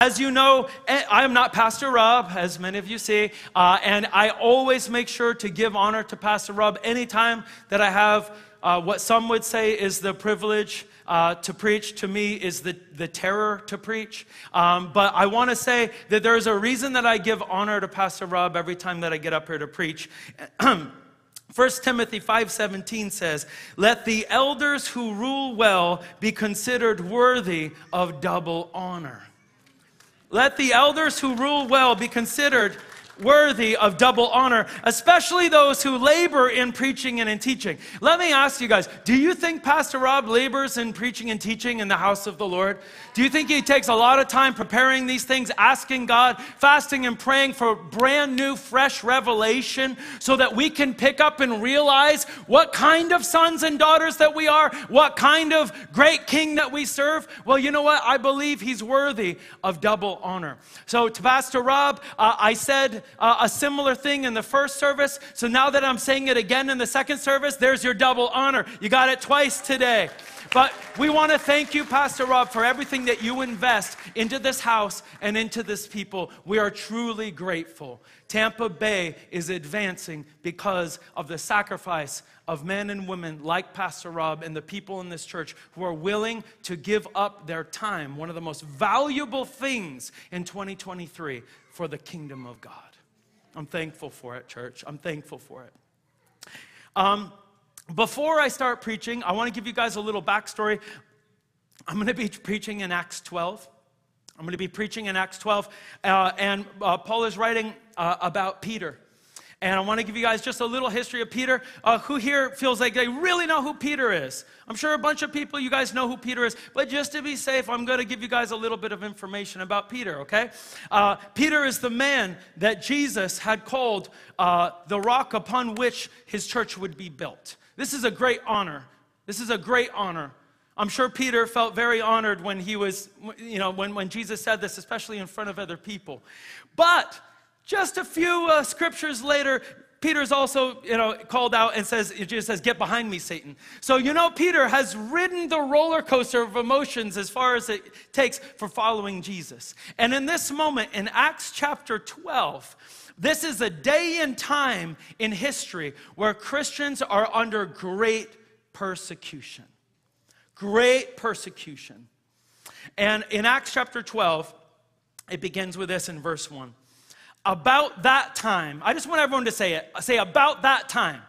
As you know, I am not Pastor Rob, as many of you see, and I always make sure to give honor to Pastor Rob anytime that I have what some would say is the privilege to preach. To me is the terror to preach. But I want to say that there's a reason that I give honor to Pastor Rob every time that I get up here to preach. 1 Timothy 5:17 says, "Let the elders who rule well be considered worthy of double honor." Let the elders who rule well be considered worthy of double honor, especially those who labor in preaching and in teaching. Let me ask you guys, do you think Pastor Rob labors in preaching and teaching in the house of the Lord? Do you think he takes a lot of time preparing these things, asking God, fasting and praying for brand new, fresh revelation so that we can pick up and realize what kind of sons and daughters that we are, what kind of great king that we serve? Well, you know what? I believe he's worthy of double honor. So to Pastor Rob, I said a similar thing in the first service. So now that I'm saying it again in the second service, there's your double honor. You got it twice today. But we want to thank you, Pastor Rob, for everything that you invest into this house and into this people. We are truly grateful. Tampa Bay is advancing because of the sacrifice of men and women like Pastor Rob and the people in this church who are willing to give up their time, one of the most valuable things in 2023, for the kingdom of God. I'm thankful for it, church. I'm thankful for it. Before I start preaching, I want to give you guys a little backstory. I'm going to be preaching in Acts 12. I'm going to be preaching in Acts 12, and Paul is writing about Peter. And I want to give you guys just a little history of Peter. Who here feels like they really know who Peter is? I'm sure a bunch of people, you guys know who Peter is. But just to be safe, I'm going to give you guys a little bit of information about Peter, okay? Peter is the man that Jesus had called the rock upon which his church would be built. This is a great honor. This is a great honor. I'm sure Peter felt very honored when he was, when Jesus said this, especially in front of other people. But just a few scriptures later, Peter's also, called out and Jesus says, "Get behind me, Satan." So, Peter has ridden the roller coaster of emotions as far as it takes for following Jesus. And in this moment, in Acts chapter 12, this is a day and time in history where Christians are under great persecution. Great persecution. And in Acts chapter 12, it begins with this in verse 1. About that time, I just want everyone to say it. Say, about that time.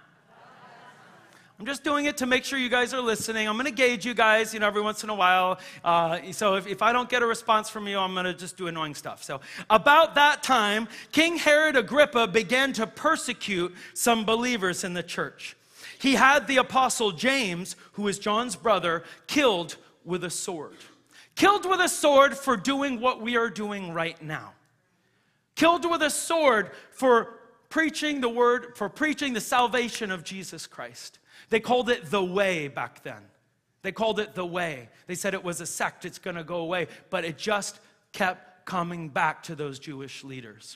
I'm just doing it to make sure you guys are listening. I'm going to gauge you guys, every once in a while. So if I don't get a response from you, I'm going to just do annoying stuff. So about that time, King Herod Agrippa began to persecute some believers in the church. He had the apostle James, who is John's brother, killed with a sword. Killed with a sword for doing what we are doing right now. Killed with a sword for preaching the word, for preaching the salvation of Jesus Christ. They called it the way back then. They called it the way. They said it was a sect, it's going to go away. But it just kept coming back to those Jewish leaders.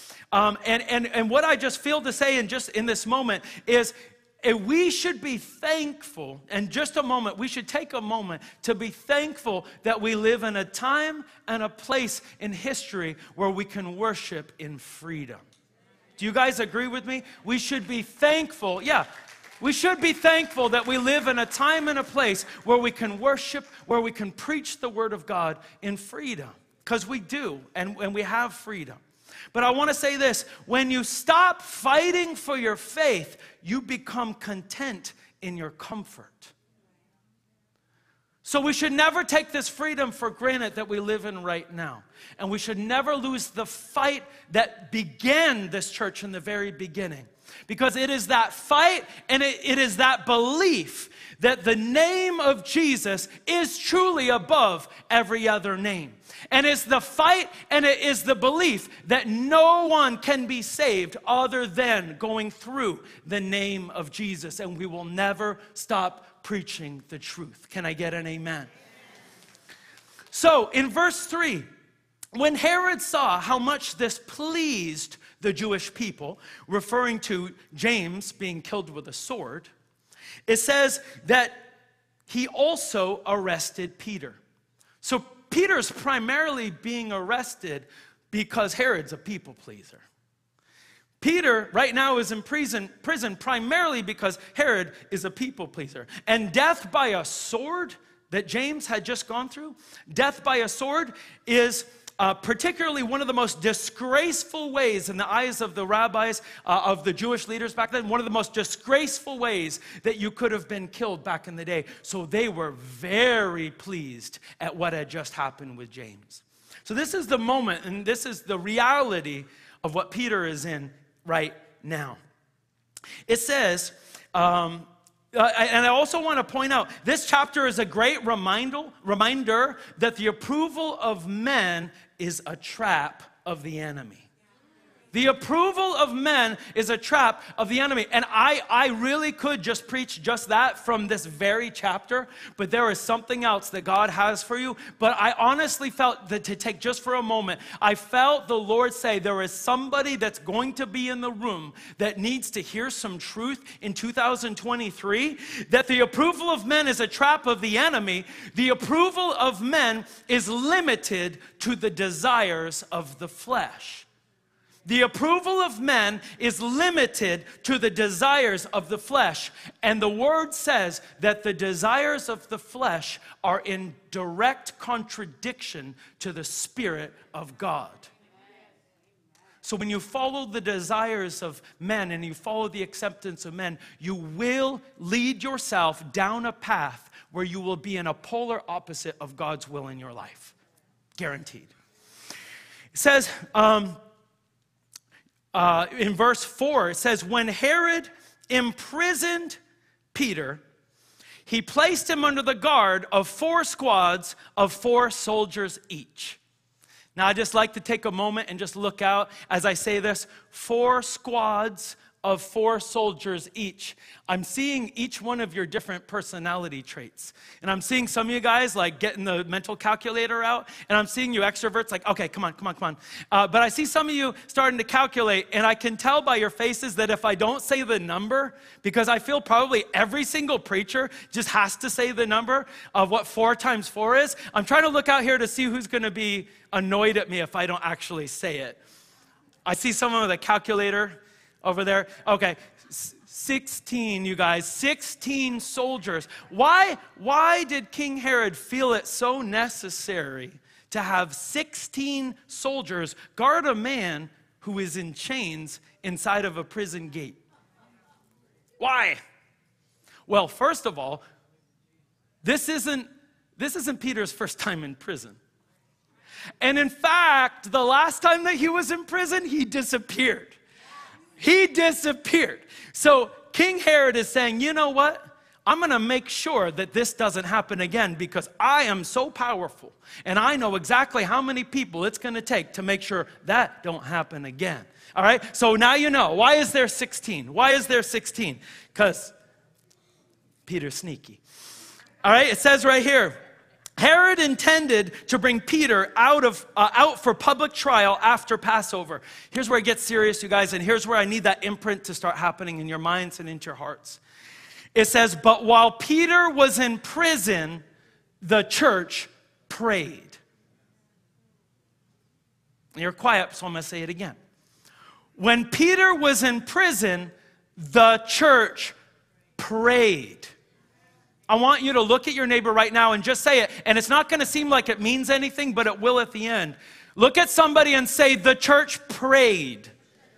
And what I just feel to say in this moment is, we should be thankful, in just a moment, we should take a moment to be thankful that we live in a time and a place in history where we can worship in freedom. Do you guys agree with me? We should be thankful. Yeah, we should be thankful that we live in a time and a place where we can worship, where we can preach the word of God in freedom. Because we do, and we have freedom. But I want to say this, when you stop fighting for your faith, you become content in your comfort. So we should never take this freedom for granted that we live in right now. And we should never lose the fight that began this church in the very beginning. Because it is that fight and it is that belief that the name of Jesus is truly above every other name. And it's the fight and it is the belief that no one can be saved other than going through the name of Jesus. And we will never stop preaching the truth. Can I get an amen? So in verse 3, when Herod saw how much this pleased the Jewish people, referring to James being killed with a sword, it says that he also arrested Peter. So Peter's primarily being arrested because Herod's a people pleaser. Peter right now is in prison primarily because Herod is a people pleaser. And death by a sword that James had just gone through, death by a sword is particularly one of the most disgraceful ways in the eyes of the rabbis, of the Jewish leaders back then, one of the most disgraceful ways that you could have been killed back in the day. So they were very pleased at what had just happened with James. So this is the moment, and this is the reality of what Peter is in right now. It says, and I also want to point out, this chapter is a great reminder that the approval of men is a trap of the enemy. The approval of men is a trap of the enemy. And I really could just preach just that from this very chapter, but there is something else that God has for you. But I honestly felt that to take just for a moment, I felt the Lord say there is somebody that's going to be in the room that needs to hear some truth in 2023, that the approval of men is a trap of the enemy. The approval of men is limited to the desires of the flesh. The approval of men is limited to the desires of the flesh. And the word says that the desires of the flesh are in direct contradiction to the Spirit of God. So when you follow the desires of men and you follow the acceptance of men, you will lead yourself down a path where you will be in a polar opposite of God's will in your life. Guaranteed. It says, in verse 4, it says, when Herod imprisoned Peter, he placed him under the guard of 4 squads of 4 soldiers each. Now, I just like to take a moment and just look out as I say this. 4 squads of 4 soldiers each. I'm seeing each one of your different personality traits. And I'm seeing some of you guys like getting the mental calculator out. And I'm seeing you extroverts like, okay, come on. But I see some of you starting to calculate. And I can tell by your faces that if I don't say the number, because I feel probably every single preacher just has to say the number of what 4 times 4 is. I'm trying to look out here to see who's going to be annoyed at me if I don't actually say it. I see someone with a calculator over there. Okay, 16, you guys, 16 soldiers. Why did King Herod feel it so necessary to have 16 soldiers guard a man who is in chains inside of a prison gate? Why? Well, first of all, this isn't Peter's first time in prison. And in fact, the last time that he was in prison, he disappeared. He disappeared. So King Herod is saying, you know what? I'm going to make sure that this doesn't happen again because I am so powerful and I know exactly how many people it's going to take to make sure that don't happen again. All right? So now you know. Why is there 16? Why is there 16? Because Peter's sneaky. All right? It says right here, Herod intended to bring Peter out for public trial after Passover. Here's where it gets serious, you guys, and here's where I need that imprint to start happening in your minds and into your hearts. It says, but while Peter was in prison, the church prayed. And you're quiet, so I'm going to say it again. When Peter was in prison, the church prayed. I want you to look at your neighbor right now and just say it. And it's not going to seem like it means anything, but it will at the end. Look at somebody and say, the church prayed.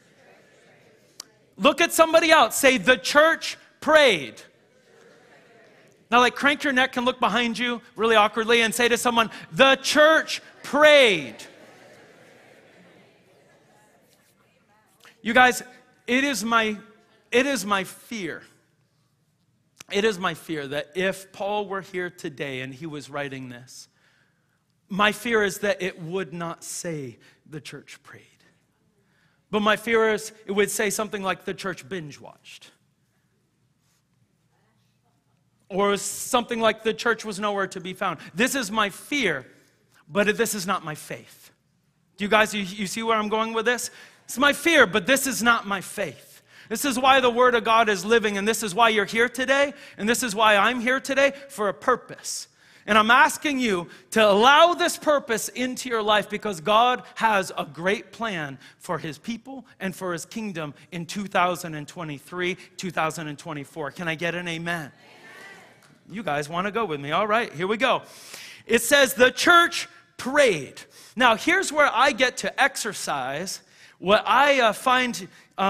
Look at somebody else. Say, the church prayed. Now, like, crank your neck and look behind you really awkwardly and say to someone, the church prayed. You guys, it is my fear. It is my fear that if Paul were here today and he was writing this, my fear is that it would not say the church prayed. But my fear is it would say something like the church binge watched. Or something like the church was nowhere to be found. This is my fear, but this is not my faith. Do you guys, you see where I'm going with this? It's my fear, but this is not my faith. This is why the Word of God is living, and this is why you're here today, and this is why I'm here today, for a purpose. And I'm asking you to allow this purpose into your life because God has a great plan for his people and for his kingdom in 2023, 2024. Can I get an amen? Amen. You guys want to go with me? All right, here we go. It says the church prayed. Now, here's where I get to exercise what I find,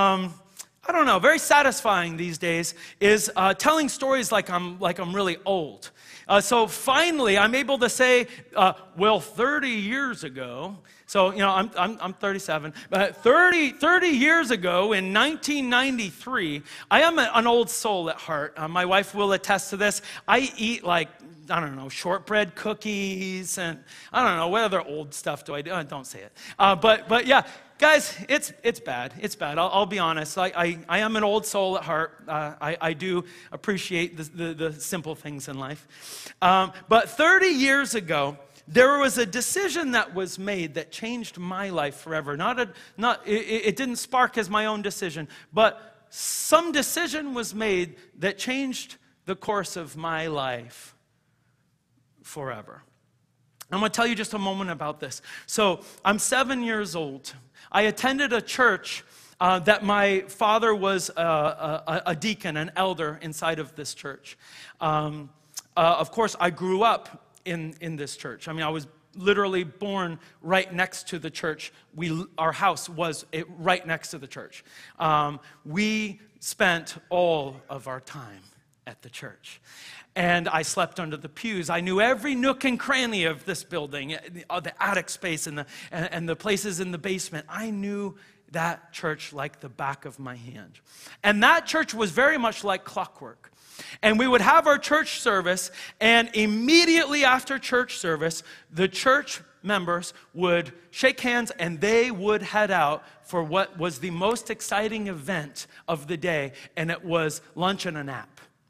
very satisfying these days is telling stories like I'm really old. So finally, I'm able to say, 30 years ago, so, I'm 37, but 30 years ago in 1993, I am an old soul at heart. My wife will attest to this. I eat shortbread cookies and what other old stuff do I do? Don't say it. But yeah. Guys, it's bad. It's bad. I'll be honest. I am an old soul at heart. I do appreciate the simple things in life. But 30 years ago, there was a decision that was made that changed my life forever. It didn't spark as my own decision, but some decision was made that changed the course of my life forever. I'm going to tell you just a moment about this. So I'm 7 years old. I attended a church that my father was a deacon, an elder inside of this church. Of course, I grew up in this church. I was literally born right next to the church. Our house was right next to the church. We spent all of our time at the church. And I slept under the pews. I knew every nook and cranny of this building, the attic space and the places in the basement. I knew that church like the back of my hand. And that church was very much like clockwork. And we would have our church service, and immediately after church service, the church members would shake hands and they would head out for what was the most exciting event of the day, and it was lunch and a nap.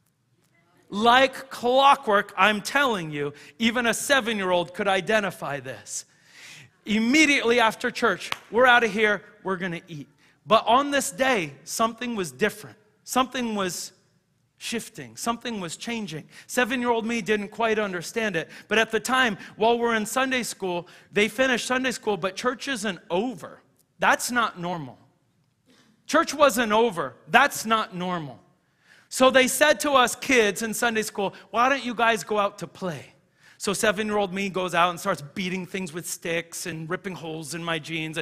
Like clockwork, I'm telling you, even a 7-year-old could identify this. Immediately after church, we're out of here, we're going to eat. But on this day, something was different. Something was shifting. Something was changing. 7-year-old me didn't quite understand it. But at the time, while we're in Sunday school, they finished Sunday school, but church isn't over. That's not normal. Church wasn't over. That's not normal. So they said to us kids in Sunday school, why don't you guys go out to play? So 7-year-old me goes out and starts beating things with sticks and ripping holes in my jeans.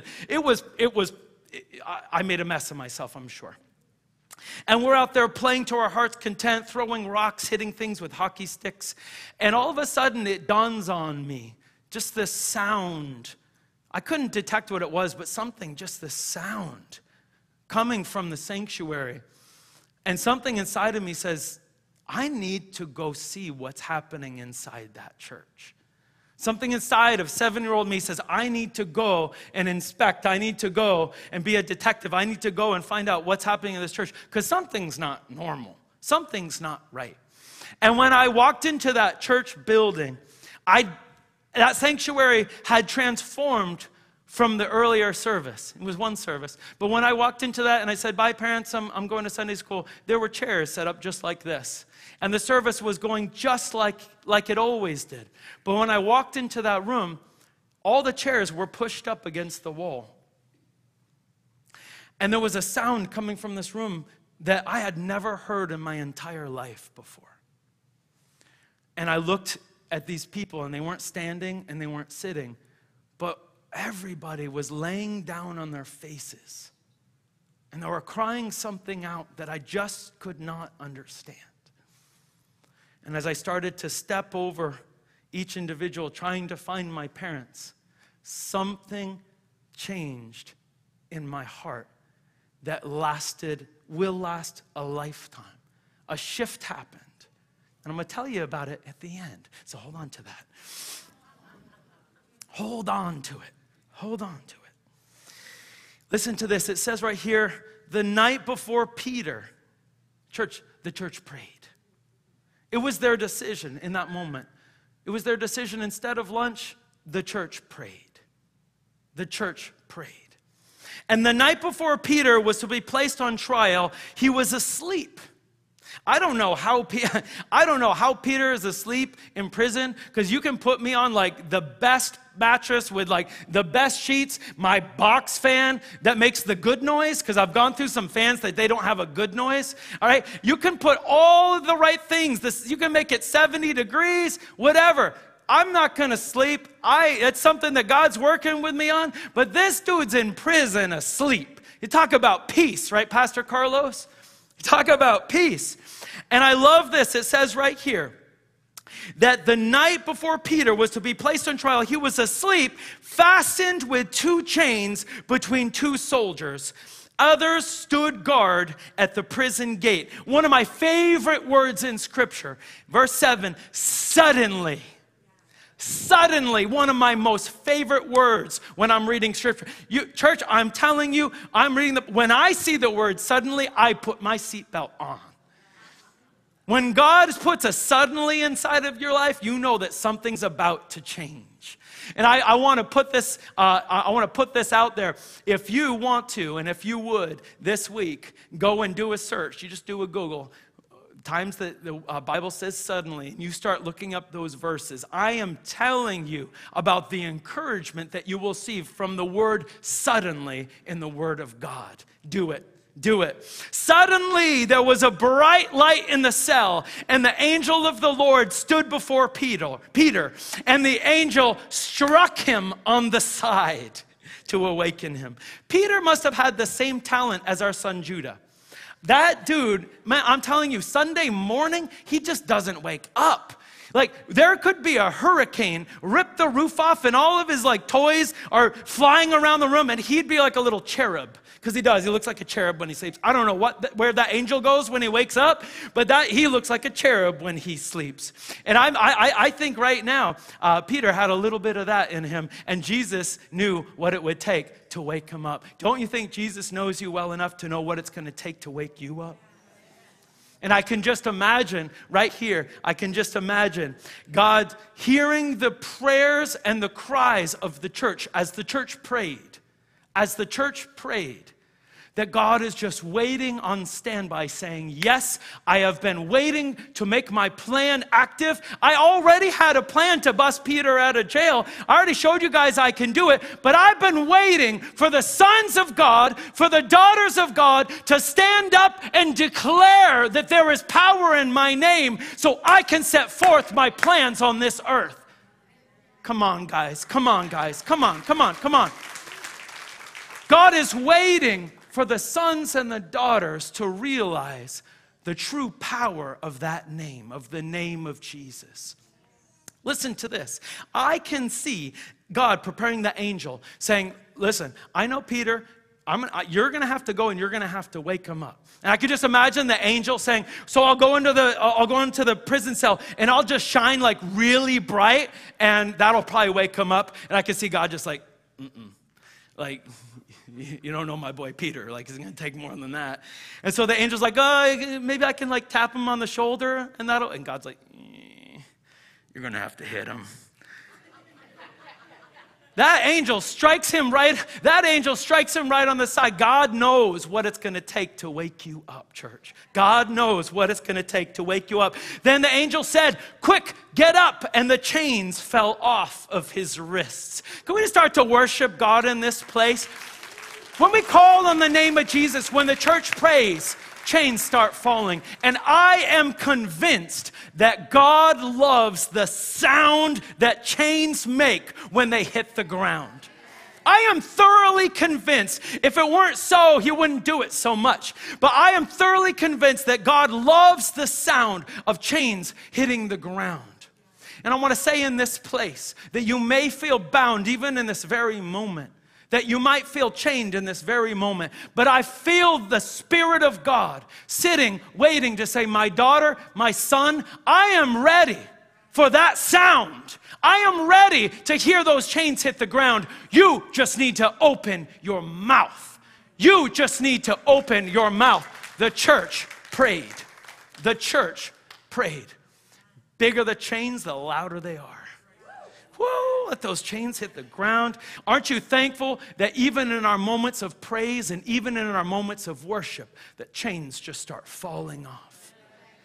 I made a mess of myself, I'm sure. And we're out there playing to our heart's content, throwing rocks, hitting things with hockey sticks. And all of a sudden it dawns on me, just this sound. I couldn't detect what it was, but just this sound coming from the sanctuary. And something inside of me says, I need to go see what's happening inside that church. Something inside of 7-year-old me says, I need to go and inspect. I need to go and be a detective. I need to go and find out what's happening in this church because something's not normal. Something's not right. And when I walked into that church building, that sanctuary had transformed from the earlier service. It was one service. But when I walked into that and I said, bye parents, I'm going to Sunday school, there were chairs set up just like this. And the service was going just like it always did. But when I walked into that room, all the chairs were pushed up against the wall. And there was a sound coming from this room that I had never heard in my entire life before. And I looked at these people, and they weren't standing and they weren't sitting, but everybody was laying down on their faces. And they were crying something out that I just could not understand. And as I started to step over each individual, trying to find my parents, something changed in my heart that will last a lifetime. A shift happened. And I'm going to tell you about it at the end. So hold on to that. Hold on to it. Hold on to it. Listen to this. It says right here, the night before Peter, the church prayed. It was their decision in that moment. It was their decision. Instead of lunch, the church prayed. The church prayed. And the night before Peter was to be placed on trial, he was asleep. I don't know how Peter is asleep in prison, because you can put me on like the best mattress with like the best sheets, my box fan that makes the good noise, because I've gone through some fans that they don't have a good noise. All right, you can put all the right things. You can make it 70 degrees, whatever. I'm not going to sleep. It's something that God's working with me on. But this dude's in prison asleep. You talk about peace, right, Pastor Carlos? You talk about peace. And I love this. It says right here that the night before Peter was to be placed on trial, he was asleep, fastened with 2 chains between 2 soldiers. Others stood guard at the prison gate. One of my favorite words in Scripture, verse 7, suddenly. Suddenly, one of my most favorite words when I'm reading Scripture. Church, I'm telling you, when I see the word suddenly, I put my seatbelt on. When God puts a suddenly inside of your life, you know that something's about to change. And I want to put this. I want to put this out there. If you want to, and if you would, this week, go and do a search. You just do a Google. Times that the Bible says suddenly, and you start looking up those verses. I am telling you about the encouragement that you will see from the word suddenly in the Word of God. Do it. Do it. Suddenly there was a bright light in the cell, and the angel of the Lord stood before Peter, and the angel struck him on the side to awaken him. Peter must have had the same talent as our son Judah. That dude, man, I'm telling you, Sunday morning, he just doesn't wake up. Like, there could be a hurricane, rip the roof off, and all of his, like, toys are flying around the room, and he'd be like a little cherub. Because he does. He looks like a cherub when he sleeps. I don't know where that angel goes when he wakes up, but he looks like a cherub when he sleeps. And I think right now, Peter had a little bit of that in him, and Jesus knew what it would take to wake him up. Don't you think Jesus knows you well enough to know what it's going to take to wake you up? And I can just imagine, right here, I can just imagine God hearing the prayers and the cries of the church as the church prayed. As the church prayed, that God is just waiting on standby saying, yes, I have been waiting to make my plan active. I already had a plan to bust Peter out of jail. I already showed you guys I can do it, but I've been waiting for the sons of God, for the daughters of God to stand up and declare that there is power in my name so I can set forth my plans on this earth. Come on, guys. Come on, guys. Come on, come on, come on. God is waiting for the sons and the daughters to realize the true power of that name, of the name of Jesus. Listen to this. I can see God preparing the angel saying, listen, I know Peter, you're going to have to go and you're going to have to wake him up. And I could just imagine the angel saying, so I'll go into the prison cell and I'll just shine like really bright and that'll probably wake him up. And I can see God just like, like, you don't know my boy Peter. Like, it's going to take more than that. And so the angel's like, oh, maybe I can like tap him on the shoulder and that'll, and God's like, you're going to have to hit him. That angel strikes him right on the side. God knows what it's going to take to wake you up, church. God knows what it's going to take to wake you up. Then the angel said, quick, get up. And the chains fell off of his wrists. Can we start to worship God in this place? When we call on the name of Jesus, when the church prays, chains start falling. And I am convinced that God loves the sound that chains make when they hit the ground. I am thoroughly convinced. If it weren't so, he wouldn't do it so much. But I am thoroughly convinced that God loves the sound of chains hitting the ground. And I want to say in this place that you may feel bound even in this very moment. That you might feel chained in this very moment. But I feel the Spirit of God sitting, waiting to say, my daughter, my son, I am ready for that sound. I am ready to hear those chains hit the ground. You just need to open your mouth. You just need to open your mouth. The church prayed. The church prayed. Bigger the chains, the louder they are. Whoa, let those chains hit the ground. Aren't you thankful that even in our moments of praise and even in our moments of worship, that chains just start falling off?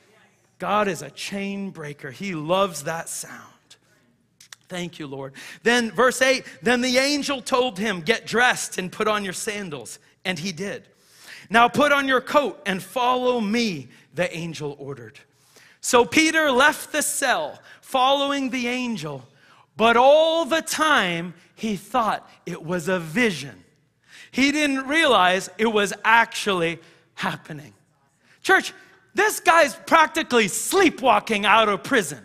God is a chain breaker. He loves that sound. Thank you, Lord. Then verse 8, then the angel told him, get dressed and put on your sandals. And he did. Now put on your coat and follow me, the angel ordered. So Peter left the cell, following the angel. But all the time, he thought it was a vision. He didn't realize it was actually happening. Church, this guy's practically sleepwalking out of prison.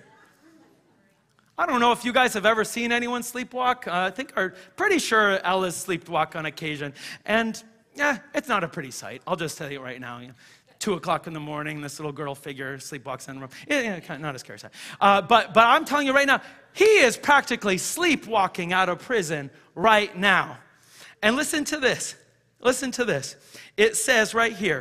I don't know if you guys have ever seen anyone sleepwalk. I think, or pretty sure Ella's sleepwalk on occasion. And yeah, it's not a pretty sight. I'll just tell you right now. 2 o'clock in the morning, this little girl figure sleepwalks in the room. Yeah, not a scary sight. But I'm telling you right now, he is practically sleepwalking out of prison right now. And listen to this. Listen to this. It says right here.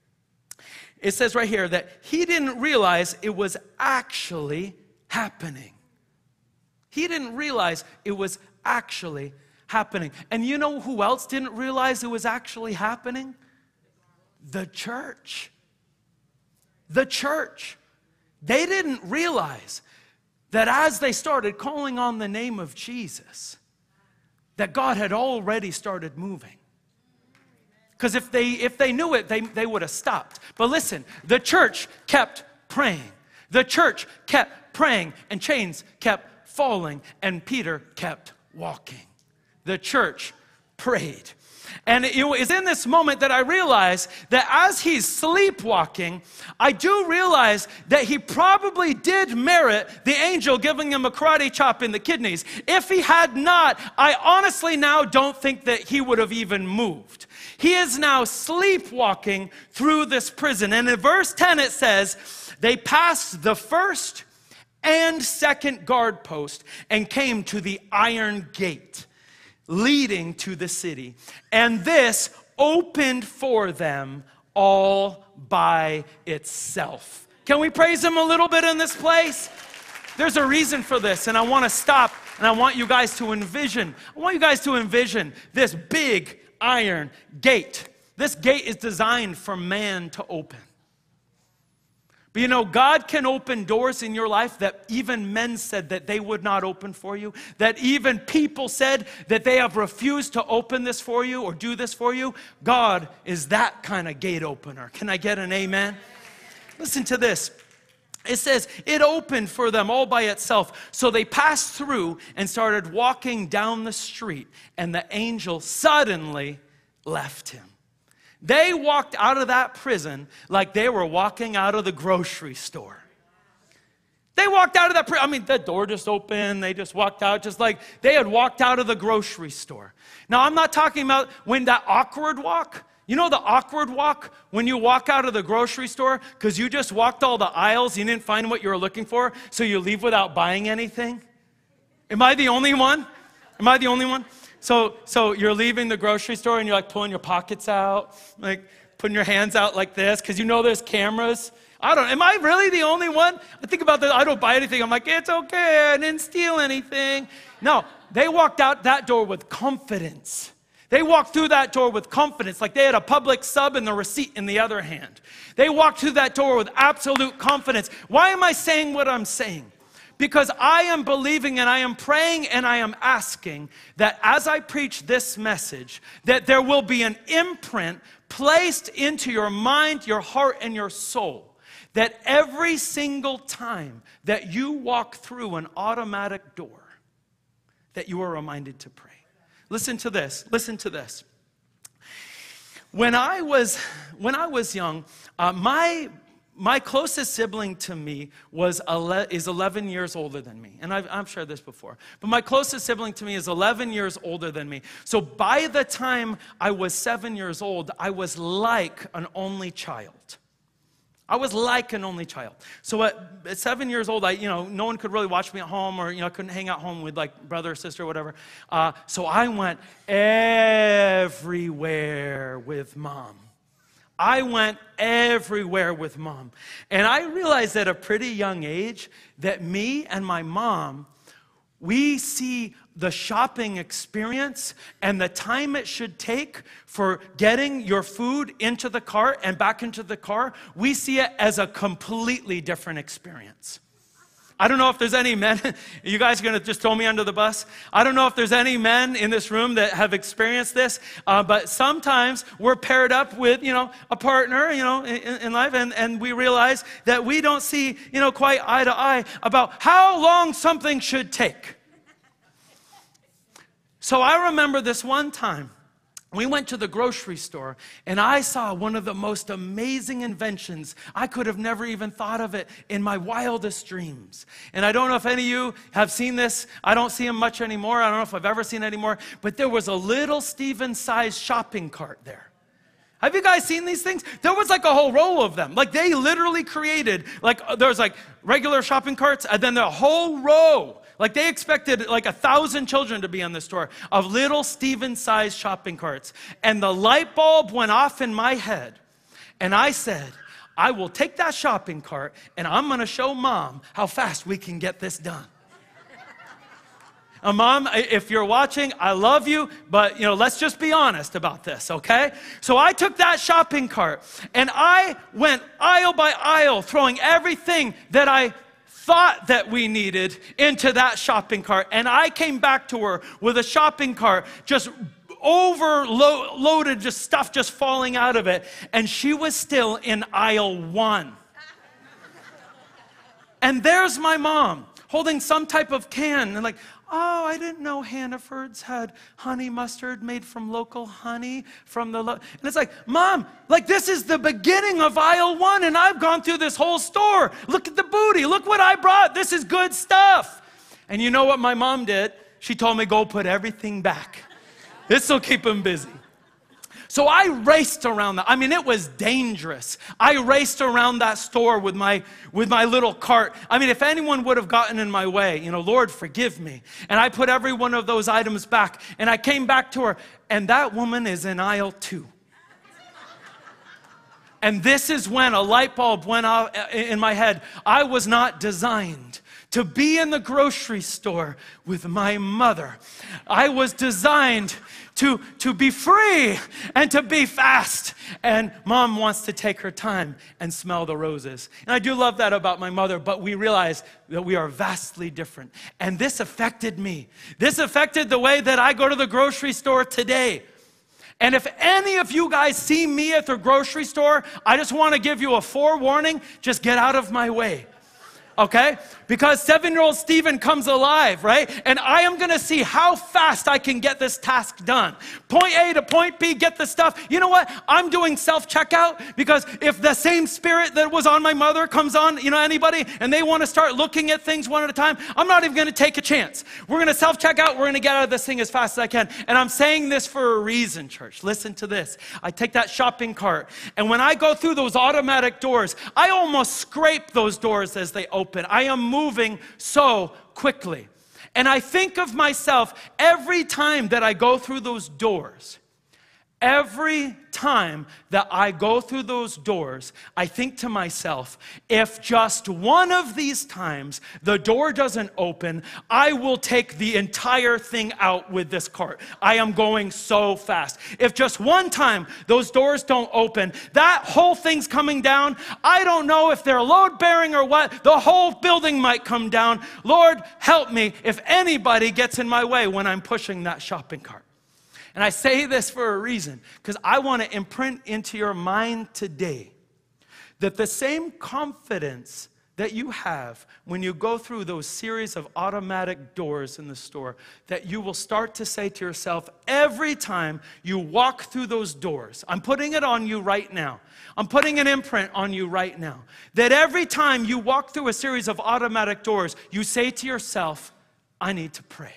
It says right here that he didn't realize it was actually happening. He didn't realize it was actually happening. And you know who else didn't realize it was actually happening? The church. The church. They didn't realize that as they started calling on the name of Jesus, that God had already started moving. Because if they knew it, they would have stopped. But listen, the church kept praying. The church kept praying, and chains kept falling, and Peter kept walking. The church prayed. And it was in this moment that I realized that as he's sleepwalking, I do realize that he probably did merit the angel giving him a karate chop in the kidneys. If he had not, I honestly now don't think that he would have even moved. He is now sleepwalking through this prison. And in verse 10 it says, they passed the first and second guard post and came to the iron gate leading to the city. And this opened for them all by itself. Can we praise him a little bit in this place? There's a reason for this, and I want to stop, and I want you guys to envision. I want you guys to envision this big iron gate. This gate is designed for man to open. But you know, God can open doors in your life that even men said that they would not open for you, that even people said that they have refused to open this for you or do this for you. God is that kind of gate opener. Can I get an amen? Listen to this. It says, it opened for them all by itself. So they passed through and started walking down the street, and the angel suddenly left him. They walked out of that prison like they were walking out of the grocery store. They walked out of that prison. I mean, the door just opened. They just walked out just like they had walked out of the grocery store. Now, I'm not talking about when that awkward walk. You know the awkward walk when you walk out of the grocery store because you just walked all the aisles, you didn't find what you were looking for, so you leave without buying anything? Am I the only one? Am I the only one? So you're leaving the grocery store and you're like pulling your pockets out, like putting your hands out like this because you know there's cameras. Am I really the only one? I think about that. I don't buy anything. I'm like, it's okay. I didn't steal anything. No, they walked out that door with confidence. They walked through that door with confidence, like they had a public sub and the receipt in the other hand. They walked through that door with absolute confidence. Why am I saying what I'm saying? Because I am believing and I am praying and I am asking that as I preach this message, that there will be an imprint placed into your mind, your heart, and your soul. That every single time that you walk through an automatic door, that you are reminded to pray. Listen to this. Listen to this. When I was young, my closest sibling to me is 11 years older than me. And I've shared this before. But my closest sibling to me is 11 years older than me. So by the time I was 7 years old, I was like an only child. I was like an only child. So at 7 years old, no one could really watch me at home, or I couldn't hang out home with like brother or sister or whatever. So I went everywhere with Mom. I went everywhere with Mom. And I realized at a pretty young age that me and my mom, we see the shopping experience and the time it should take for getting your food into the cart and back into the car, we see it as a completely different experience. I don't know if there's any men, you guys are going to just throw me under the bus? I don't know if there's any men in this room that have experienced this, but sometimes we're paired up with, a partner, in life, and we realize that we don't see, quite eye to eye about how long something should take. So I remember this one time, we went to the grocery store, and I saw one of the most amazing inventions. I could have never even thought of it in my wildest dreams. And I don't know if any of you have seen this. I don't see them much anymore. I don't know if I've ever seen it anymore. But there was a little Steven-sized shopping cart there. Have you guys seen these things? There was like a whole row of them. Like they literally created, there was like regular shopping carts, and then the whole row. Like they expected like 1,000 children to be in the store of little Steven-sized shopping carts. And the light bulb went off in my head. And I said, I will take that shopping cart and I'm going to show Mom how fast we can get this done. Mom, if you're watching, I love you, but let's just be honest about this, okay? So I took that shopping cart and I went aisle by aisle, throwing everything that I thought that we needed into that shopping cart. And I came back to her with a shopping cart just overloaded, just stuff just falling out of it. And she was still in aisle 1. And there's my mom holding some type of can and like, oh, I didn't know Hannaford's had honey mustard made from local honey from the and it's like, Mom, like this is the beginning of aisle 1 and I've gone through this whole store. Look at the booty. Look what I brought. This is good stuff. And you know what my mom did? She told me, go put everything back. This will keep him busy. So I raced around that. I mean, it was dangerous. I raced around that store with my little cart. I mean, if anyone would have gotten in my way, Lord, forgive me. And I put every one of those items back. And I came back to her, and that woman is in aisle 2. And this is when a light bulb went out in my head. I was not designed to be in the grocery store with my mother. I was designed to be free and to be fast. And Mom wants to take her time and smell the roses. And I do love that about my mother, but we realize that we are vastly different. And this affected me. This affected the way that I go to the grocery store today. And if any of you guys see me at the grocery store, I just want to give you a forewarning. Just get out of my way. Okay? Because 7-year-old Stephen comes alive, right? And I am going to see how fast I can get this task done. Point A to point B, get the stuff. You know what? I'm doing self-checkout because if the same spirit that was on my mother comes on, anybody, and they want to start looking at things one at a time, I'm not even going to take a chance. We're going to self-checkout. We're going to get out of this thing as fast as I can. And I'm saying this for a reason, church. Listen to this. I take that shopping cart, and when I go through those automatic doors, I almost scrape those doors as they open. I am moving so quickly. And I think of myself every time that I go through those doors. Every time that I go through those doors, I think to myself, if just one of these times the door doesn't open, I will take the entire thing out with this cart. I am going so fast. If just one time those doors don't open, that whole thing's coming down. I don't know if they're load bearing or what. The whole building might come down. Lord, help me if anybody gets in my way when I'm pushing that shopping cart. And I say this for a reason, because I want to imprint into your mind today that the same confidence that you have when you go through those series of automatic doors in the store, that you will start to say to yourself every time you walk through those doors. I'm putting it on you right now. I'm putting an imprint on you right now. That every time you walk through a series of automatic doors, you say to yourself, I need to pray.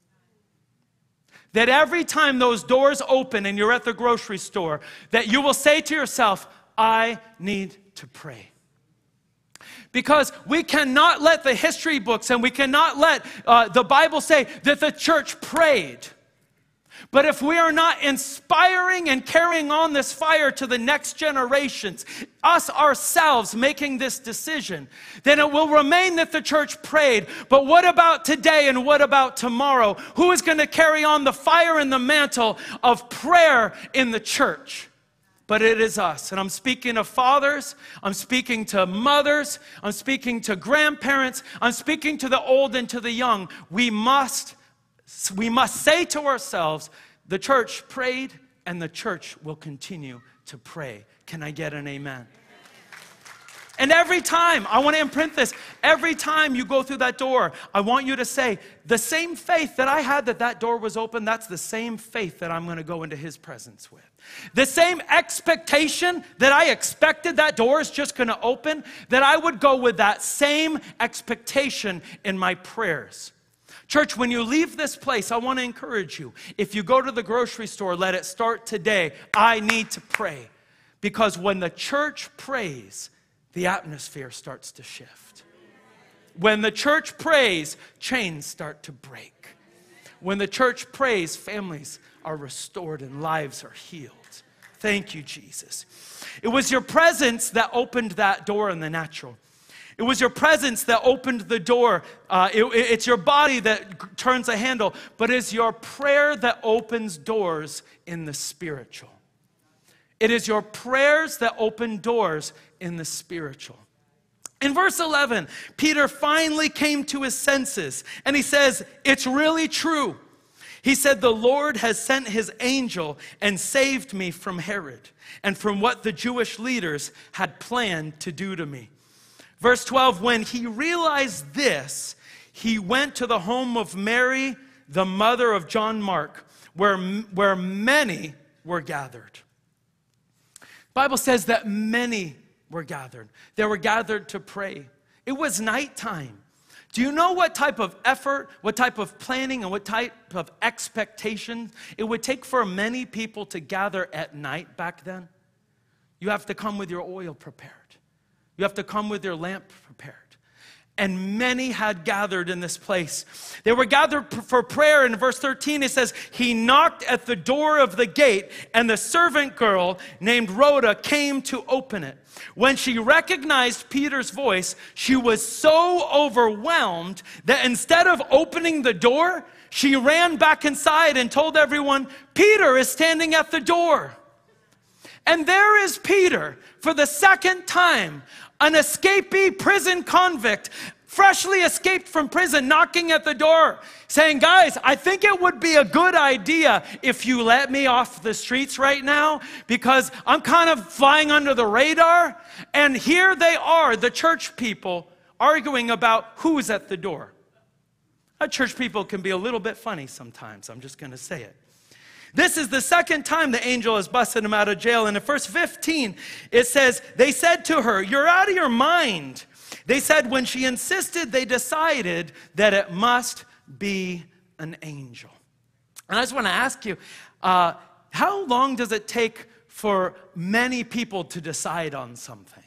That every time those doors open and you're at the grocery store, that you will say to yourself, I need to pray. Because we cannot let the history books and we cannot let the Bible say that the church prayed. But if we are not inspiring and carrying on this fire to the next generations, us ourselves making this decision, then it will remain that the church prayed. But what about today and what about tomorrow? Who is going to carry on the fire and the mantle of prayer in the church? But it is us. And I'm speaking of fathers, I'm speaking to mothers, I'm speaking to grandparents, I'm speaking to the old and to the young. We must say to ourselves, the church prayed and the church will continue to pray. Can I get an amen? And every time, I want to imprint this, every time you go through that door, I want you to say, the same faith that I had that door was open, that's the same faith that I'm going to go into his presence with. The same expectation that I expected that door is just going to open, that I would go with that same expectation in my prayers. Church, when you leave this place, I want to encourage you. If you go to the grocery store, let it start today. I need to pray. Because when the church prays, the atmosphere starts to shift. When the church prays, chains start to break. When the church prays, families are restored and lives are healed. Thank you, Jesus. It was your presence that opened that door in the natural. It was your presence that opened the door. It's your body that turns the handle, but it's your prayer that opens doors in the spiritual. It is your prayers that open doors in the spiritual. In verse 11, Peter finally came to his senses, and he says, it's really true. He said, the Lord has sent his angel and saved me from Herod and from what the Jewish leaders had planned to do to me. Verse 12, when he realized this, he went to the home of Mary, the mother of John Mark, where many were gathered. The Bible says that many were gathered. They were gathered to pray. It was nighttime. Do you know what type of effort, what type of planning, and what type of expectation it would take for many people to gather at night back then? You have to come with your oil prepared. You have to come with your lamp prepared. And many had gathered in this place. They were gathered for prayer. In verse 13, it says, he knocked at the door of the gate, and the servant girl named Rhoda came to open it. When she recognized Peter's voice, she was so overwhelmed that instead of opening the door, she ran back inside and told everyone, Peter is standing at the door. And there is Peter, for the second time, an escapee prison convict, freshly escaped from prison, knocking at the door, saying, guys, I think it would be a good idea if you let me off the streets right now, because I'm kind of flying under the radar. And here they are, the church people, arguing about who's at the door. Church people can be a little bit funny sometimes. I'm just going to say it. This is the second time the angel has busted him out of jail. And in verse 15, it says, they said to her, you're out of your mind. They said when she insisted, they decided that it must be an angel. And I just want to ask you, how long does it take for many people to decide on something?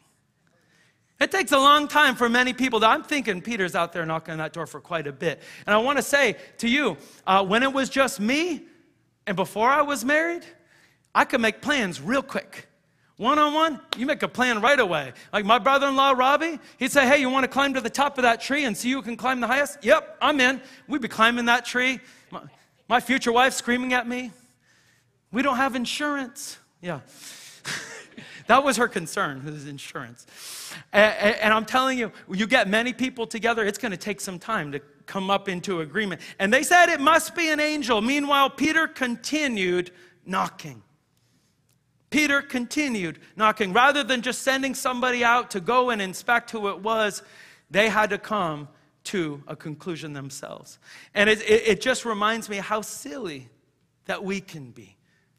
It takes a long time for many people. I'm thinking Peter's out there knocking on that door for quite a bit. And I want to say to you, when it was just me, and before I was married, I could make plans real quick. One-on-one, you make a plan right away. Like my brother-in-law, Robbie, he'd say, hey, you want to climb to the top of that tree and see who can climb the highest? Yep, I'm in. We'd be climbing that tree. My future wife screaming at me. We don't have insurance. Yeah. That was her concern, his insurance. And I'm telling you, you get many people together, it's going to take some time to come up into agreement. And they said it must be an angel. Meanwhile, Peter continued knocking. Peter continued knocking. Rather than just sending somebody out to go and inspect who it was, they had to come to a conclusion themselves. And it just reminds me how silly that we can be.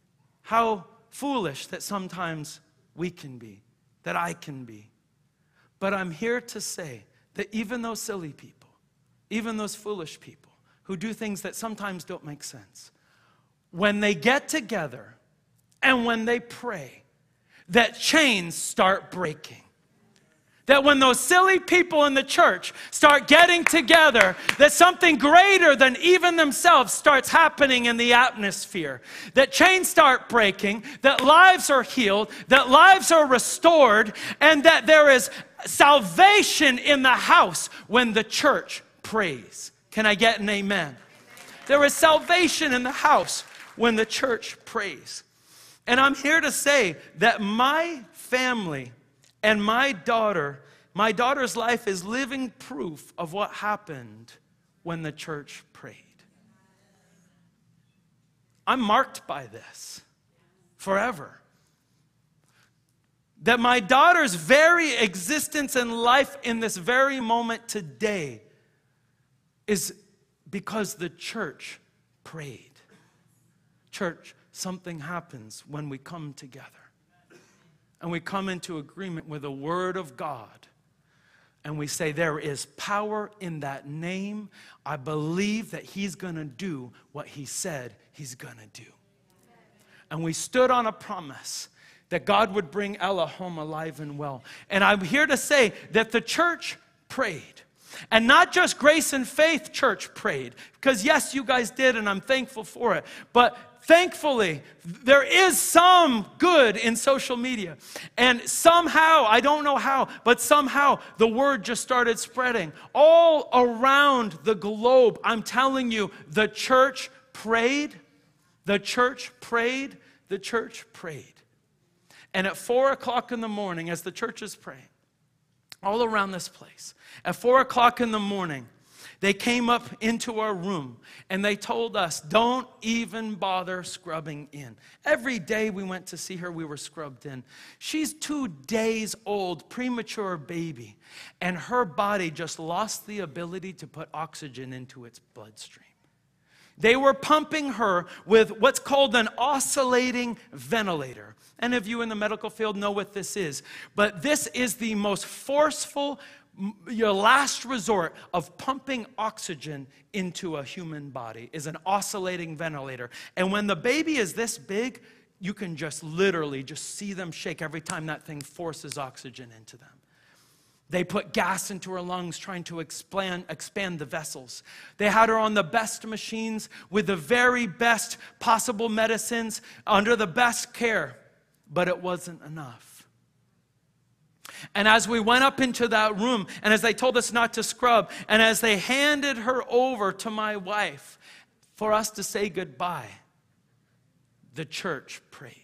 How foolish that sometimes we can be, that I can be. But I'm here to say that even those silly people, even those foolish people who do things that sometimes don't make sense, when they get together and when they pray, that chains start breaking. That when those silly people in the church start getting together, that something greater than even themselves starts happening in the atmosphere. That chains start breaking, that lives are healed, that lives are restored, and that there is salvation in the house when the church prays. Can I get an amen? There is salvation in the house when the church prays. And I'm here to say that my family and my daughter's life is living proof of what happened when the church prayed. I'm marked by this forever. That my daughter's very existence and life in this very moment today is because the church prayed. Church, something happens when we come together. And we come into agreement with the Word of God. And we say, there is power in that name. I believe that He's going to do what He said He's going to do. And we stood on a promise that God would bring Ella home alive and well. And I'm here to say that the church prayed. And not just Grace and Faith Church prayed. Because yes, you guys did, and I'm thankful for it. But thankfully, there is some good in social media. And somehow, I don't know how, but somehow the word just started spreading all around the globe. I'm telling you, the church prayed. The church prayed. The church prayed. And at 4 o'clock in the morning, as the church is praying, all around this place, at 4 o'clock in the morning, they came up into our room and they told us, don't even bother scrubbing in. Every day we went to see her, we were scrubbed in. She's 2 days old, premature baby, and her body just lost the ability to put oxygen into its bloodstream. They were pumping her with what's called an oscillating ventilator. Any of you in the medical field know what this is, but this is the most forceful, your last resort of pumping oxygen into a human body is an oscillating ventilator. And when the baby is this big, you can just literally just see them shake every time that thing forces oxygen into them. They put gas into her lungs trying to expand the vessels. They had her on the best machines with the very best possible medicines under the best care, but it wasn't enough. And as we went up into that room, and as they told us not to scrub, and as they handed her over to my wife for us to say goodbye, the church prayed.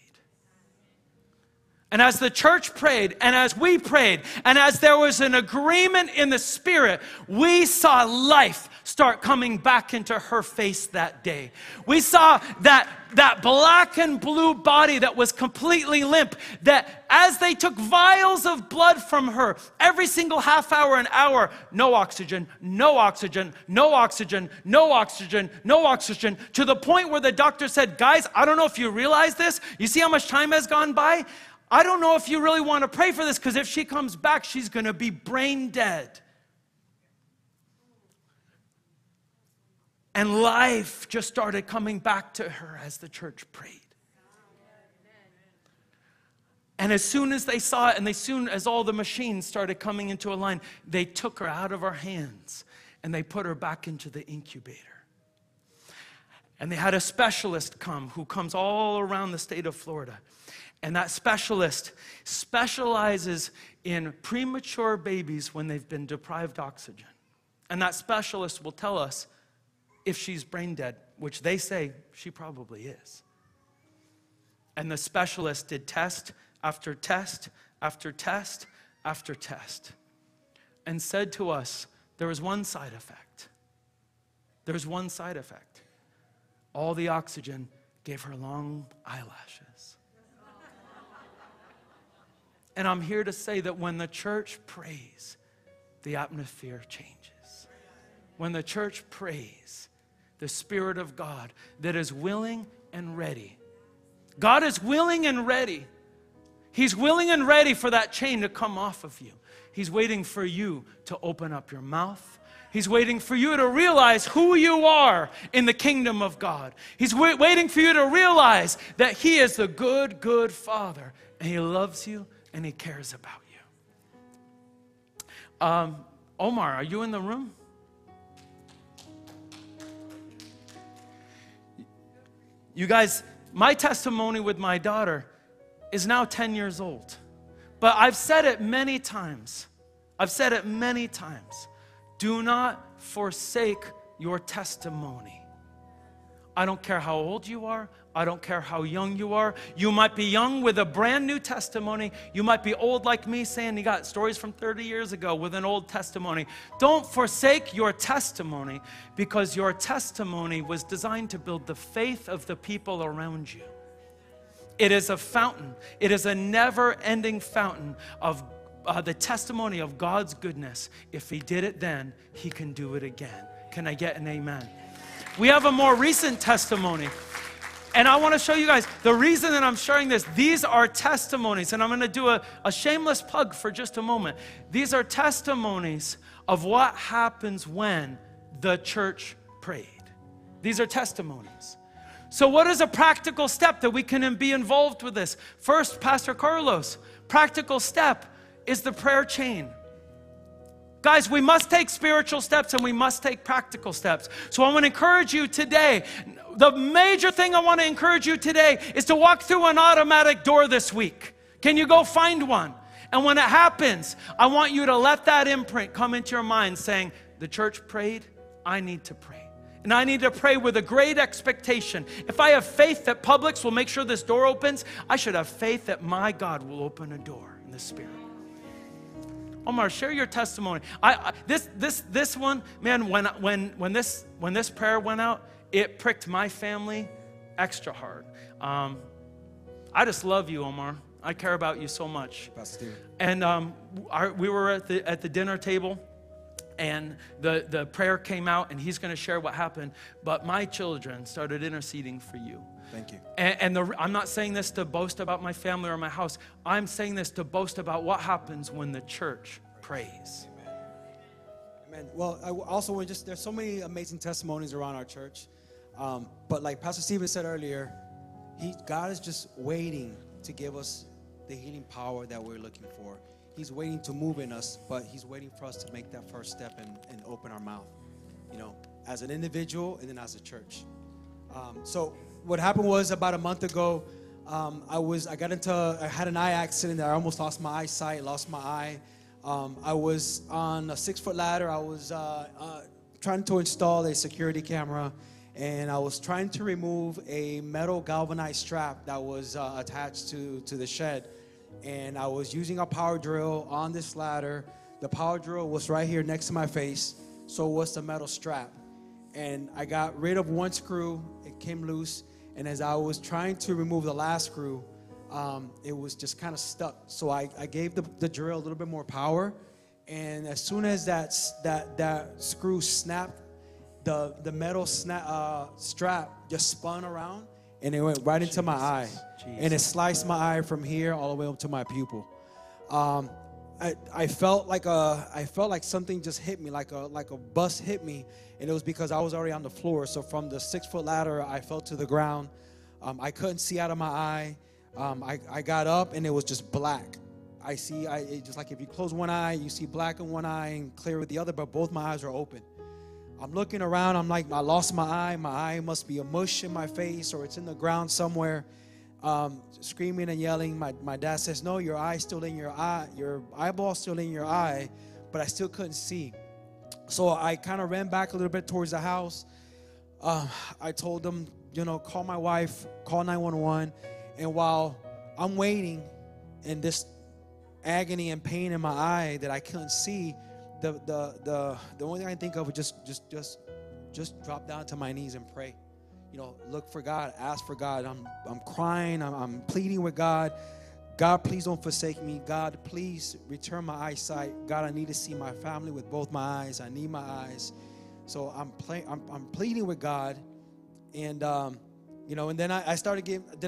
And as the church prayed, and as we prayed, and as there was an agreement in the Spirit, we saw life start coming back into her face that day. We saw that black and blue body that was completely limp, that as they took vials of blood from her, every single half hour and hour, no oxygen, no oxygen, no oxygen, no oxygen, no oxygen, to the point where the doctor said, guys, I don't know if you realize this. You see how much time has gone by? I don't know if you really want to pray for this, because if she comes back, she's going to be brain dead. And life just started coming back to her as the church prayed. And as soon as they saw it, and as soon as all the machines started coming into a line, they took her out of our hands and they put her back into the incubator. And they had a specialist come who comes all around the state of Florida. And that specialist specializes in premature babies when they've been deprived oxygen. And that specialist will tell us if she's brain dead, which they say she probably is. And the specialist did test after test after test after test and said to us, there was one side effect. There's one side effect. All the oxygen gave her long eyelashes. And I'm here to say that when the church prays, the atmosphere changes. When the church prays, the Spirit of God that is willing and ready. God is willing and ready. He's willing and ready for that chain to come off of you. He's waiting for you to open up your mouth. He's waiting for you to realize who you are in the kingdom of God. He's waiting for you to realize that He is the good, good Father. And He loves you and He cares about you. Omar, are you in the room? You guys, my testimony with my daughter is now 10 years old. But I've said it many times. Do not forsake your testimony. I don't care how old you are. I don't care how young you are. You might be young with a brand new testimony. You might be old like me, saying you got stories from 30 years ago with an old testimony. Don't forsake your testimony, because your testimony was designed to build the faith of the people around you. It is a fountain. It is a never-ending fountain of the testimony of God's goodness. If He did it then, He can do it again. Can I get an amen? We have a more recent testimony. And I want to show you guys the reason that I'm sharing this. These are testimonies, and I'm going to do a shameless plug for just a moment. These are testimonies of what happens when the church prayed. These are testimonies. So what is a practical step that we can be involved with this? First, Pastor Carlos, practical step is the prayer chain. Guys, we must take spiritual steps and we must take practical steps. So I want to encourage you today. The major thing I want to encourage you today is to walk through an automatic door this week. Can you go find one? And when it happens, I want you to let that imprint come into your mind saying, the church prayed, I need to pray. And I need to pray with a great expectation. If I have faith that Publix will make sure this door opens, I should have faith that my God will open a door in the Spirit. Omar, share your testimony. This one, man, when this prayer went out, it pricked my family extra hard. I just love you, Omar. I care about you so much. Pastor. And we were at the dinner table, and the prayer came out, and he's going to share what happened. But my children started interceding for you. Thank you. And I'm not saying this to boast about my family or my house. I'm saying this to boast about what happens when the church prays. Amen. Amen. Well, I also want there's so many amazing testimonies around our church. But like Pastor Stephen said earlier, God is just waiting to give us the healing power that we're looking for. He's waiting to move in us, but He's waiting for us to make that first step and open our mouth, as an individual and then as a church. So what happened was about a month ago, I had an eye accident. I almost lost my eyesight, lost my eye. I was on a 6-foot ladder. I was trying to install a security camera, and I was trying to remove a metal galvanized strap that was attached to the shed. And I was using a power drill on this ladder. The power drill was right here next to my face, so was the metal strap. And I got rid of one screw. It came loose. And as I was trying to remove the last screw, it was just kind of stuck. So I gave the drill a little bit more power. And as soon as that screw snapped, the metal strap just spun around, and it went right into my eye. And it sliced my eye from here all the way up to my pupil. I felt like something just hit me, like a bus hit me, and it was because I was already on the floor. So from the 6-foot ladder, I fell to the ground. I couldn't see out of my eye. I got up, and it was just black. It just like if you close one eye, you see black in one eye and clear with the other, but both my eyes are open. I'm looking around. I'm like, I lost my eye. My eye must be a mush in my face, or it's in the ground somewhere. Screaming and yelling. My dad says, no, your eye's still in your eye. Your eyeball's still in your eye, but I still couldn't see. So I kind of ran back a little bit towards the house. I told them, call my wife, call 911. And while I'm waiting in this agony and pain in my eye that I couldn't see, the only thing I can think of was just drop down to my knees and pray. Look for God, ask for God. I'm crying, I'm pleading with God. God, please don't forsake me. God, please return my eyesight. God, I need to see my family with both my eyes. I need my eyes. So I'm pleading with God, and and then I started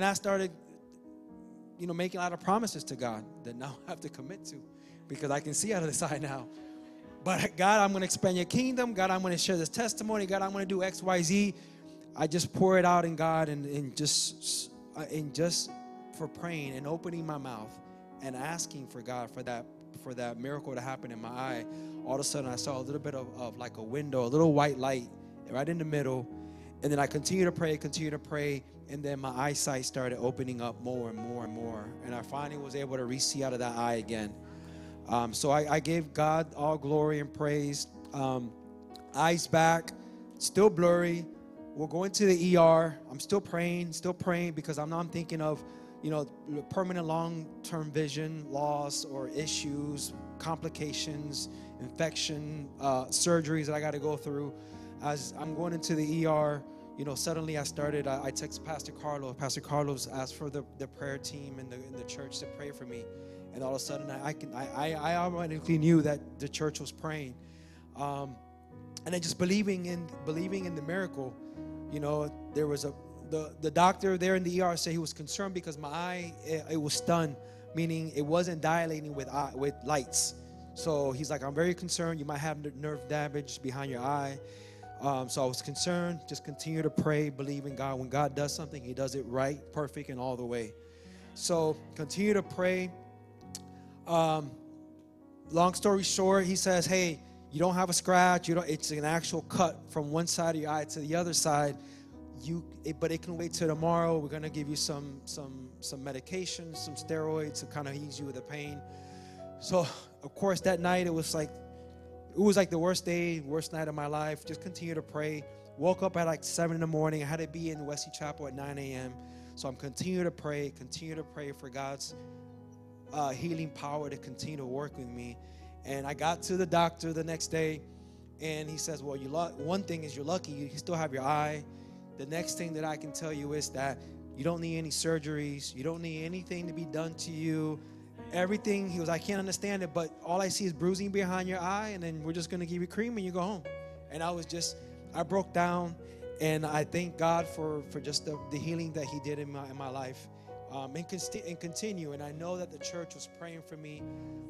making a lot of promises to God that now I have to commit to, because I can see out of the side now. But God, I'm going to expand your kingdom. God, I'm going to share this testimony. God, I'm going to do X, Y, Z. I just pour it out in God and just for praying and opening my mouth and asking for God for that for that miracle to happen in my eye, all of a sudden I saw a little bit of like a window, a little white light right in the middle. And then I continued to pray, and then my eyesight started opening up more and more and more. And I finally was able to re-see out of that eye again. So I gave God all glory and praise. Eyes back, still blurry. We're going to the ER. I'm still praying because I'm thinking of, permanent long-term vision loss or issues, complications, infection, surgeries that I got to go through. As I'm going into the ER, suddenly I texted Pastor Carlos. Pastor Carlos asked for the prayer team in the church to pray for me. And all of a sudden I automatically knew that the church was praying. And then just believing in the miracle, there was the doctor there in the ER said he was concerned because my eye, it was stunned, meaning it wasn't dilating with lights. So he's like, I'm very concerned. You might have nerve damage behind your eye. So I was concerned. Just continue to pray, believe in God. When God does something, he does it right, perfect, and all the way. So continue to pray. Long story short, he says, hey, you don't have a scratch. It's an actual cut from one side of your eye to the other side. But it can wait till tomorrow. We're going to give you some medication, some steroids to kind of ease you with the pain. So, of course, that night it was like the worst night of my life. Just continue to pray. Woke up at like 7 in the morning. I had to be in Wesley Chapel at 9 a.m. So I'm continue to pray for God's healing power to continue to work with me. And I got to the doctor the next day, and he says, well, one thing is you're lucky. You still have your eye. The next thing that I can tell you is that you don't need any surgeries. You don't need anything to be done to you. Everything, he was, I can't understand it, but all I see is bruising behind your eye, and then we're just going to give you cream and you go home. And I broke down, and I thank God for just the healing that he did in my life. And continue. And I know that the church was praying for me.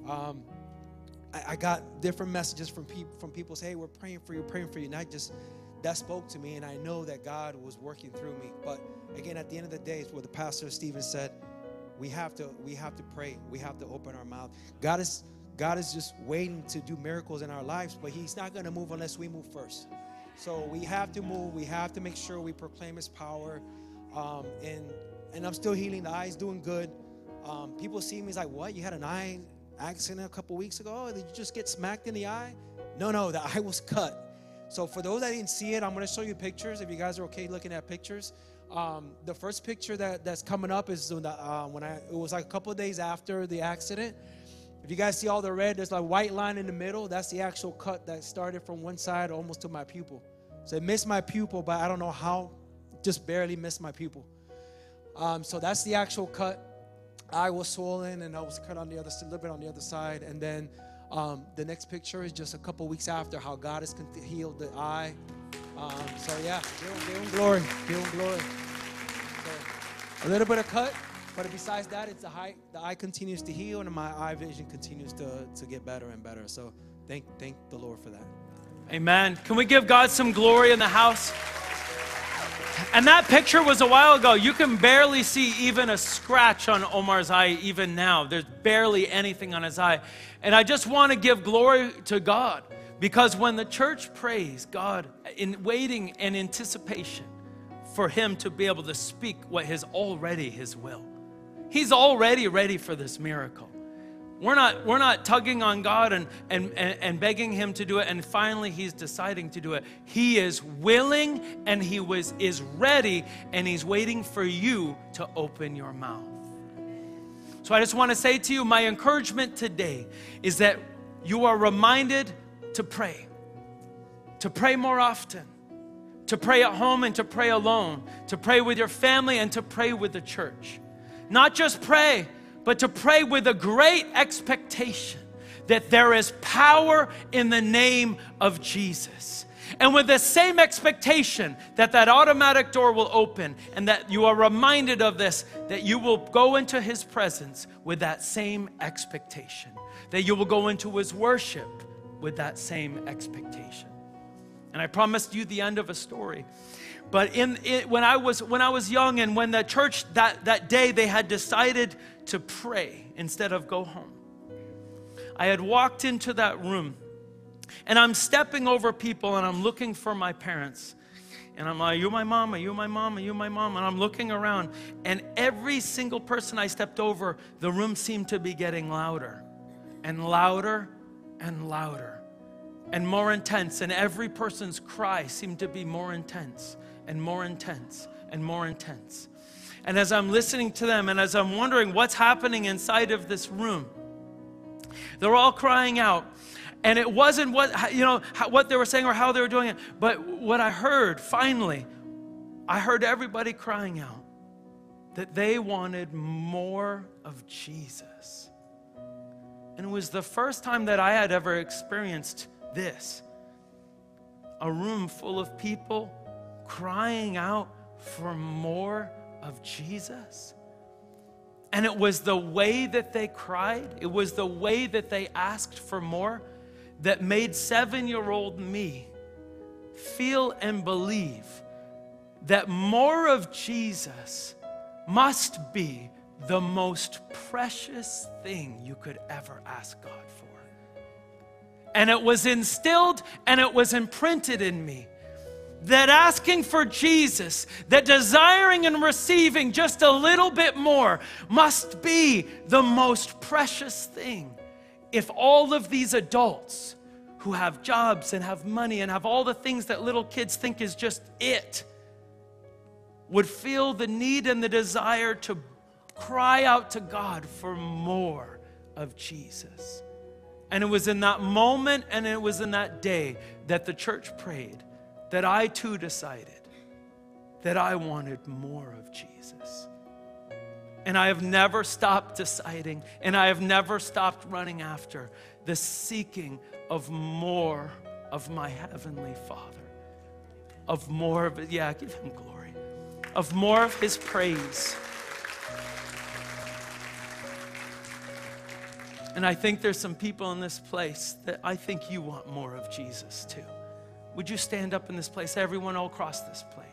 I got different messages from people saying, hey, we're praying for you. And that spoke to me, and I know that God was working through me. But again, at the end of the day, it's what the pastor Stephen said. We have to pray. We have to open our mouth. God is just waiting to do miracles in our lives, but he's not going to move unless we move first. So we have to move. We have to make sure we proclaim his power. And I'm still healing. The eye's doing good. People see me, it's like, what? You had an eye accident a couple weeks ago? Did you just get smacked in the eye? No, the eye was cut. So for those that didn't see it, I'm going to show you pictures if you guys are okay looking at pictures. The first picture that's coming up is it was like a couple of days after the accident. If you guys see all the red, there's like a white line in the middle. That's the actual cut that started from one side almost to my pupil. So it missed my pupil, but I don't know how, just barely missed my pupil. So that's the actual cut. Eye was swollen, and I was cut on the other side, a little bit on the other side. And then the next picture is just a couple weeks after how God has healed the eye. So yeah, give him glory. So, a little bit of cut, but besides that, it's the eye continues to heal, and my eye vision continues to get better and better. So thank the Lord for that. Amen. Can we give God some glory in the house? And that picture was a while ago. You can barely see even a scratch on Omar's eye even now. There's barely anything on his eye. And I just want to give glory to God, because when the church prays, God, in waiting and anticipation for him to be able to speak what is already his will. He's already ready for this miracle. We're not tugging on God and begging him to do it, and finally he's deciding to do it. He is willing, and he is ready, and he's waiting for you to open your mouth. So I just want to say to you, my encouragement today is that you are reminded to pray more often, to pray at home and to pray alone, to pray with your family and to pray with the church. Not just pray, but to pray with a great expectation that there is power in the name of Jesus. And with the same expectation that automatic door will open, and that you are reminded of this, that you will go into his presence with that same expectation, that you will go into his worship with that same expectation. And I promised you the end of a story. But when I was young, and when the church that day they had decided to pray instead of go home, I had walked into that room, and I'm stepping over people, and I'm looking for my parents. And I'm like, are you my mom? Are you my mom? Are you my mom? And I'm looking around, and every single person I stepped over, the room seemed to be getting louder and louder and louder and more intense. And every person's cry seemed to be more intense and more intense and more intense. And as I'm listening to them, and as I'm wondering what's happening inside of this room, they're all crying out. And it wasn't what they were saying or how they were doing it, but what I heard, finally, I heard everybody crying out that they wanted more of Jesus. And it was the first time that I had ever experienced this. A room full of people crying out for more of Jesus. And it was the way that they cried, it was the way that they asked for more, that made 7-year-old me feel and believe that more of Jesus must be the most precious thing you could ever ask God for. And it was instilled and it was imprinted in me that asking for Jesus, that desiring and receiving just a little bit more must be the most precious thing. If all of these adults who have jobs and have money and have all the things that little kids think is just it would feel the need and the desire to cry out to God for more of Jesus. And it was in that moment and it was in that day that the church prayed that I too decided that I wanted more of Jesus. And I have never stopped deciding, and I have never stopped running after the seeking of more of my Heavenly Father. Of more of it, yeah, give Him glory. Of more of His praise. And I think there's some people in this place that I think you want more of Jesus too. Would you stand up in this place, everyone all across this place?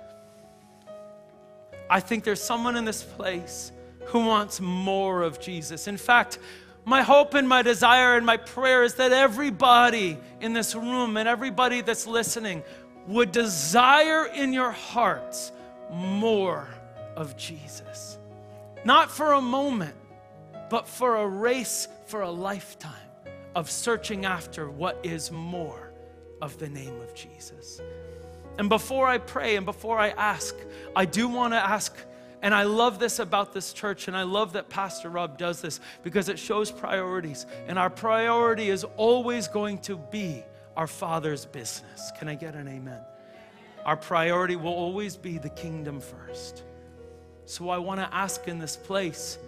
I think there's someone in this place who wants more of Jesus. In fact, my hope and my desire and my prayer is that everybody in this room and everybody that's listening would desire in your hearts more of Jesus. Not for a moment, but for a race, for a lifetime of searching after what is more of the name of Jesus. And before I pray and before I ask, I do want to ask, and I love this about this church, and I love that Pastor Rob does this because it shows priorities. And our priority is always going to be our Father's business. Can I get an amen? Our priority will always be the kingdom first. So I want to ask in this place,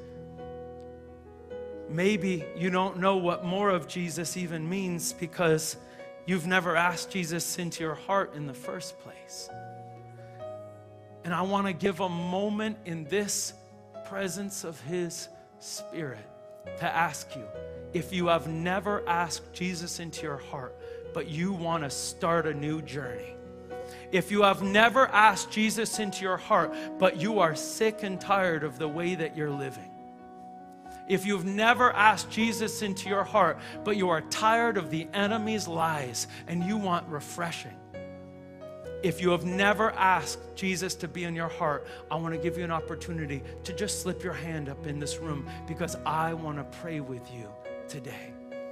maybe you don't know what more of Jesus even means because you've never asked Jesus into your heart in the first place. And I want to give a moment in this presence of His Spirit to ask you, if you have never asked Jesus into your heart, but you want to start a new journey. If you have never asked Jesus into your heart, but you are sick and tired of the way that you're living. If you've never asked Jesus into your heart, but you are tired of the enemy's lies and you want refreshing. If you have never asked Jesus to be in your heart, I want to give you an opportunity to just slip your hand up in this room because I want to pray with you today.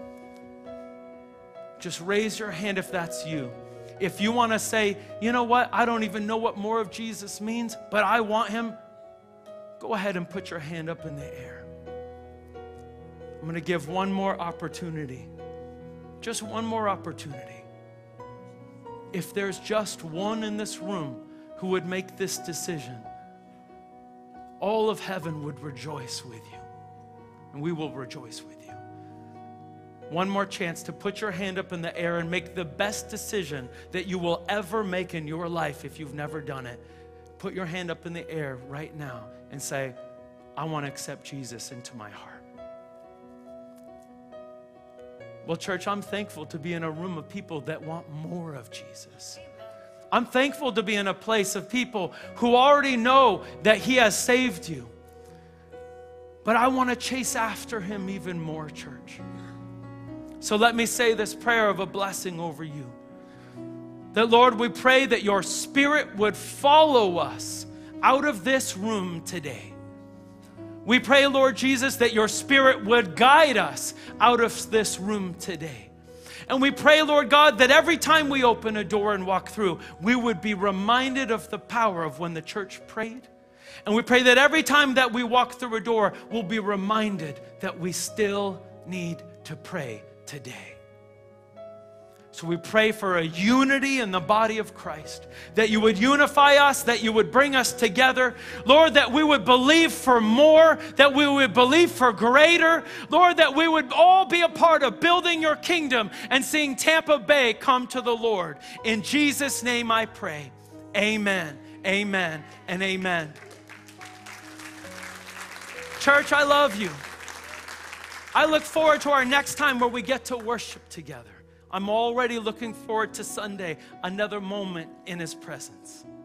Just raise your hand if that's you. If you want to say, you know what, I don't even know what more of Jesus means, but I want Him, go ahead and put your hand up in the air. I'm going to give one more opportunity. Just one more opportunity. If there's just one in this room who would make this decision, all of heaven would rejoice with you. And we will rejoice with you. One more chance to put your hand up in the air and make the best decision that you will ever make in your life if you've never done it. Put your hand up in the air right now and say, I want to accept Jesus into my heart. Well, church, I'm thankful to be in a room of people that want more of Jesus. I'm thankful to be in a place of people who already know that He has saved you. But I want to chase after Him even more, church. So let me say this prayer of a blessing over you. That, Lord, we pray that your Spirit would follow us out of this room today. We pray, Lord Jesus, that your Spirit would guide us out of this room today. And we pray, Lord God, that every time we open a door and walk through, we would be reminded of the power of when the church prayed. And we pray that every time that we walk through a door, we'll be reminded that we still need to pray today. So we pray for a unity in the body of Christ, that you would unify us, that you would bring us together. Lord, that we would believe for more, that we would believe for greater. Lord, that we would all be a part of building your kingdom and seeing Tampa Bay come to the Lord. In Jesus' name I pray. Amen, amen, and amen. Church, I love you. I look forward to our next time where we get to worship together. I'm already looking forward to Sunday, another moment in His presence.